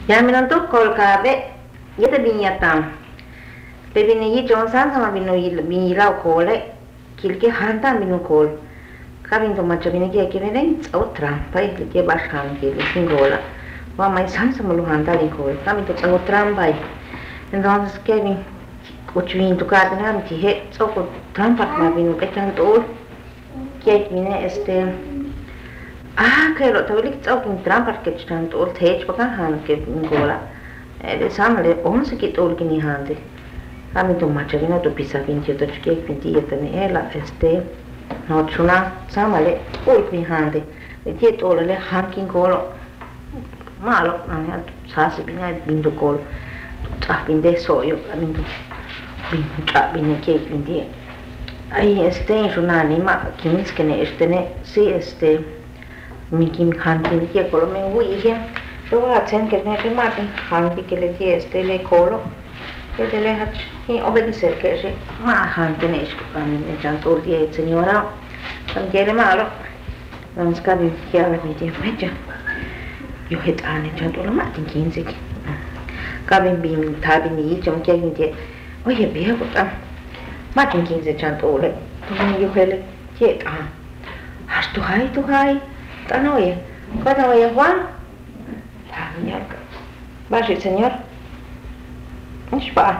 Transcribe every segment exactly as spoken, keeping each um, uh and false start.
Ya minan tu kol kabe yete binyatam. Pe bini yi chon san sama binu bini lau kole kilke hanta binu kol. Kabin to macha bini ke kene ren otra pai ke bashan ke singola. Wa mai san sama lu hanta di kol. Kabin to otra pai. Entonces Kevin uchuin tu kada na mi he soko trampak ma binu ke tan to ke mine este ah che lo tavolik tsau kin trampak ke tan to tej pakan han ke ngola e samle onse ke to kin hande kami to macha vino to pisa vinti to ke vinti etne ela este no chuna samale ul kin hande e tie to le hankin golo malo na sa se bina bindu gol ah binde soyo amindu bin tra bin ke vinti ai este giornali ma kinis che ne este ne si este mi kim hankin ke kolo me ui ke to va chen ke ne ke matin hanki ke le ke este le kolo ke de le hat e obedecer ke se ma hankin es ko kan ne janto die signora kan ke le malo non scavi che ave mi die meja io het ane janto la matin quinze kabin bin tabin yi jom ke vinti oye be ko ta matin quinze janto le to io hele ke ta has tu hai tu hai Tanoye, ¿cuándo voy a Juan? Ah, señor. ¿Va sí, señor? ¿Qué va?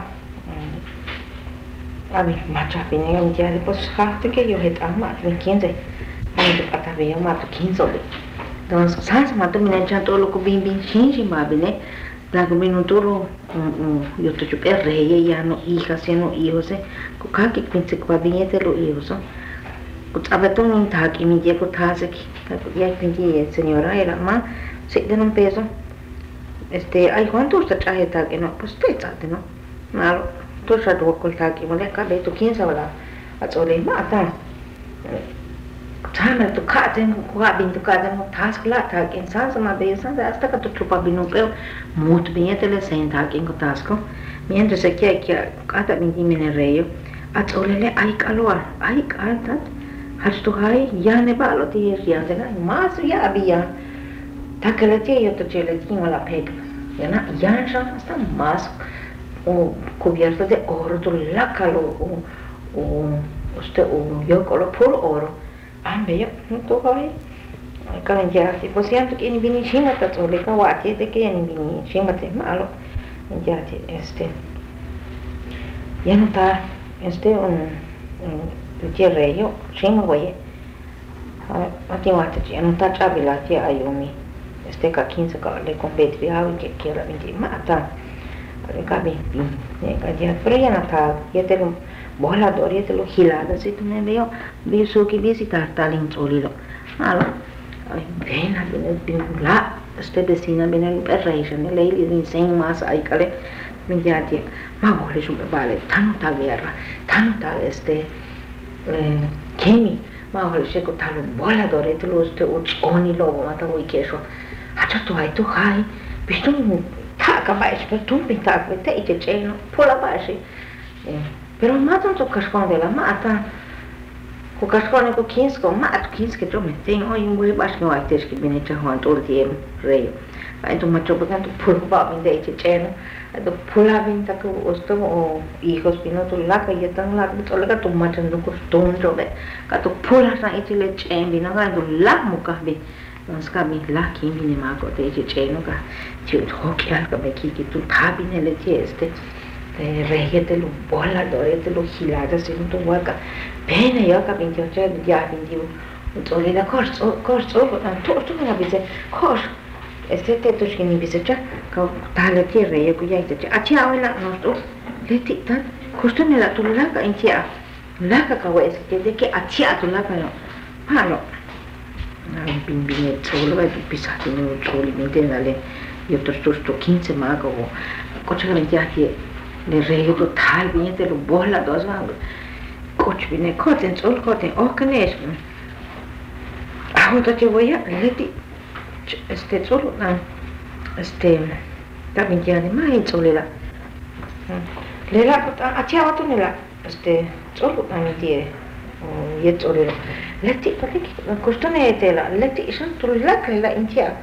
A mí, macho, vine a un día después, jate que yo he estado más de quince. A mí, te pata veo más de quince. Entonces, ¿sabes? Mato, me echan todo lo que bien, bien, sin, sin, más, vine. La que vino todo, yo te chupé rey, ya no hijas, ya no hijos, eh. Coca que piense que va bien, te lo hijos, ¿no? Abbiamo un tag mi dico tase che quindi signora era ma se de non peso este ai quanto sta traje tag no pues te state no ma to sa do col tag mo le ka be to kin sa wala a tsole ma ta tama to ka den ko ga bin to ka den task la tag in sa ma be sa hasta ka to trupa binu pe muito bem te le sen tag in ko task mentre se che che ata bin di mine reyo a tsole le ai kalwa ai ka Has tu hai ya ne balo ti ya de na mas ya abia ta que le tie yo to chele ti la peg ya na ya ya sta mas o cubierto de oro to la calo o o este o yo colo puro oro ambe yo to hai ka ne ya ti possiamo che ni bini cima ta to le ka wa ti de che ni bini cima te malo ya ti este ya no ta este un ti reyo chingo voy a ti guarda ci non sta chabila ti ayumi este ka quinze ka le compete vi havi che che la venti mata le cabi ne ka dia pero ya nata ya te lo bola dori te lo hilada se tu ne veo vi so che visitar talin solilo malo bene bene la ste vecina bene imperration lei li insegna mas ai cale minchiati ma vuole su vale tanta guerra tanta este kemi ma hol se ko talo bola dore te lo ste uch oni lo ma ta voi kesho hacha to hai to hai bistum ta ka ba es per tu pinta pe te ite ceno pola ba si però ma tanto cascone della mata ko cascone ko kinsko ma at kinske to me te no in voi ba no ai te che bene cha han to ti re ai to ma to ba tanto pola ba in te ite ceno do pula vinta ko osto o hijos pino to la ka yetan la to la ka to ma tan ko ton jo be ka to pula sa iti le chen bina ga do la mu ka be non ska mi la ki mi ne ma ko te je chen ka ti ho ki al ka be ki ki tu tha bi ne le ti este te re te lo bola do re te lo hilada se to wa ka bene yo ka bin jo che ya bin di to le da corso corso to to na bi se cor este te to shini bisecha ka tale ti re ku ya ite a ti awela no to le ti ta kusto ne la to la ka intia la ka ka wes ke de ke a ti a to la ka no palo na bin bin to lo va pisati no to li mente dale io to sto sto quinze ma ko ko cha ne ti ke le re to tal bin te lo bola dos va ko chi ne ko ten sol ko ten o knes a to ti voy a le ti este solo este también ya de más en soledad le la a ti a tu nela este solo también tiene o y soledad le ti porque costone tela le ti son tu la que la intia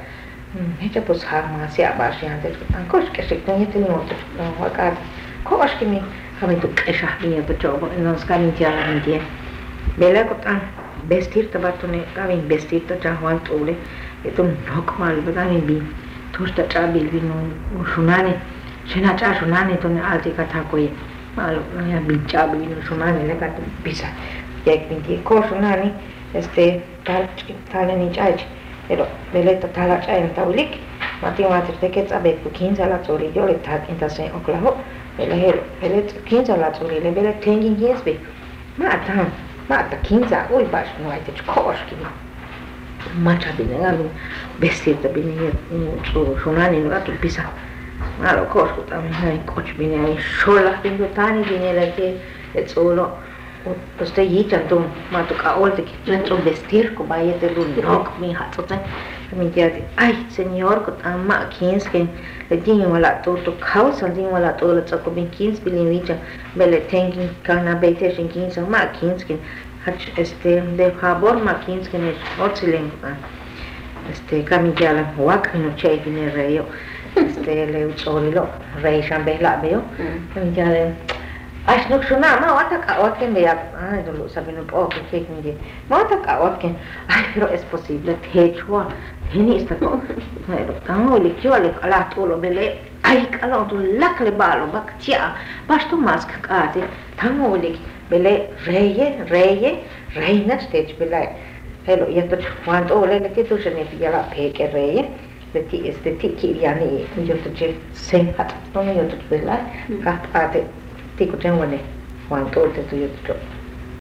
hecha pues harma se abashi antes ancos que se tenía tenido otro no acá cosh que me kami tu kesha bien tu chobo no skami ya la bien bela ko tan vestir tabatone kami vestir ta jawan tole itu nok mal badami bi tosta trabil vino shunane shena cha shunane to ne alti kata ko ye malo ya bi cha vino shunane le kata bisa ya quindi ko shunane este tal tal ni chai pero beleta tala chai taulik mati mati te que sabe que quince la tori yo le tag entonces oklaho ele helo ele quince la tori le bele tengin yesbe ma ta ma ta quince oi baš no ai te koški ma cha bine alu vestita bine so shonani no tu pisa ma lo koško tam hai koč bine ai shola bingo tani bine la che e solo o ste yitanto ma tu ka olte che dentro vestir ko bayete lu nok mi hatsote mi diade ai signor ko amma quince que le dinho wala to to causa dinho wala to le tsako bin quince bilin vicha bele tenkin kana bete shin quince ma quince que hach este de favor ma quince que ne otsilen este camilla wak no che bin reyo este le utsolilo rei shambela veo mi diade Aš nuk shuna, ma ota ka otken de ai non lo saben po che che quindi ma ota ka otken ai però es possible te chua hini sta ko ai lo tango le kio le ala tolo bele ai kala to lakle balo bak tia basto mask kate tango le bele reye reye reina stage bele hello yeto quanto le le che tu se ne pia la pe che reye le ti este ti ki yani io to che sen hat non io to bele hat ate Tico tengo ne, quanto te tu yo